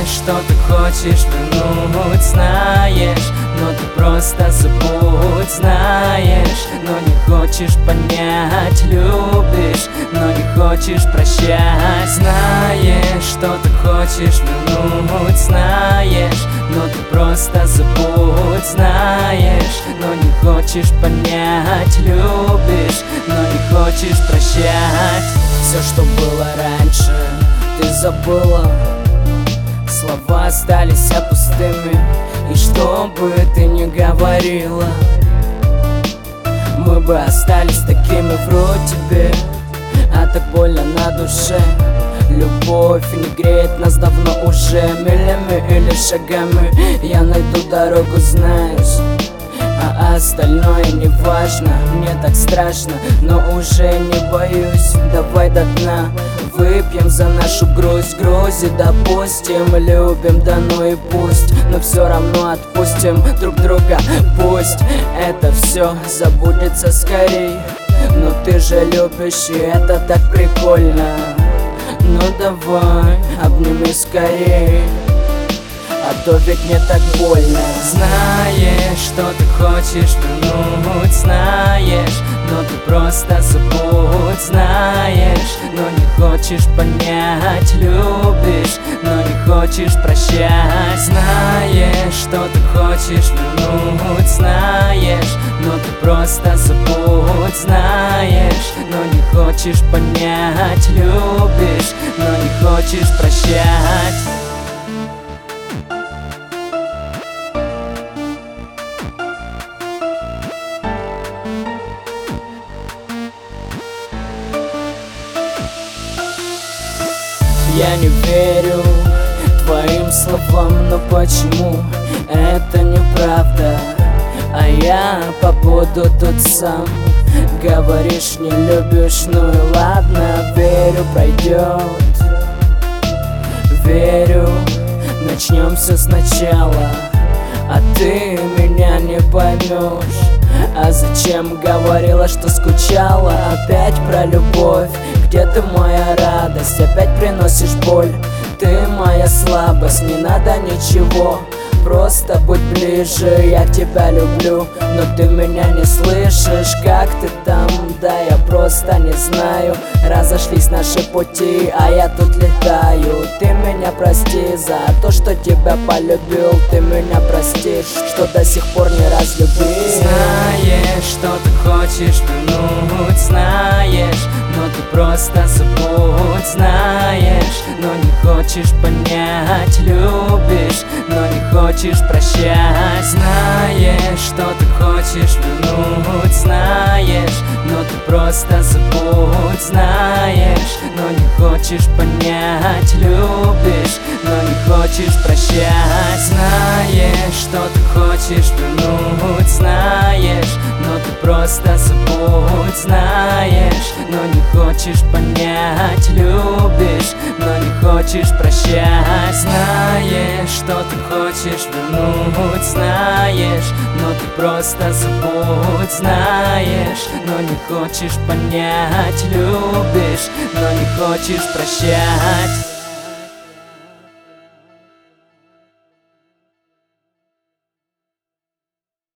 что ты хочешь вернуть, знаешь, но ты просто забудь, знаешь, но не хочешь понять, любишь, но не хочешь прощать. Знаешь, что ты хочешь вернуть, знаешь, но ты просто забудь, знаешь, но не хочешь понять, любишь, но не хочешь прощать. Все, что было раньше, ты забыла. Слова остались пустыми, и что бы ты ни говорила, мы бы остались такими, вру тебе, а так больно на душе. Любовь не греет нас давно уже, милями или шагами. Я найду дорогу, знаешь, а остальное не важно. Мне так страшно, но уже не боюсь. Давай до дна выпьем за нашу грусть. Грузи допустим, любим, да ну и пусть, но все равно отпустим друг друга. Пусть это все забудется скорей, но ты же любишь, и это так прикольно. Ну давай, обними скорей, а то ведь мне так больно. Знаешь, что ты хочешь вернуть, знаешь, но ты просто забудь, знаешь, но не хочешь понять, любишь, но не хочешь прощать. Знаешь, что ты хочешь вернуть, знаешь, но ты просто забудь, знаешь, но не хочешь понять, любишь, но не хочешь прощать. Я не верю твоим словам, но почему это неправда? А я побуду тут сам. Говоришь, не любишь, ну и ладно, верю, пройдет. Верю, начнем все сначала, а ты меня не поймешь. А зачем говорила, что скучала? Опять про любовь. Где ты, моя радость? Опять приносишь боль. Ты моя слабость, не надо ничего, просто будь ближе, я тебя люблю. Но ты меня не слышишь, как ты там? Да я просто не знаю. Разошлись наши пути, а я тут летаю. Ты меня прости за то, что тебя полюбил. Ты меня простишь, что до сих пор не разлюбил. Знаешь, что ты хочешь вернуть, знаешь, но ты просто забудь, знаешь, но не хочешь понять, любишь, но не хочешь прощать. Знаешь, что ты хочешь вернуть, знаешь, но ты просто забудь, знаешь, но не хочешь понять, любишь, но не хочешь прощать. Знаешь, что ты хочешь вернуть, знаешь, но ты просто забудь, знаешь, но не хочешь понять, любишь, но не хочешь прощать. Знаешь, что ты хочешь вернуть, знаешь, но ты просто забудь, знаешь, но не хочешь понять, любишь, но не хочешь прощать.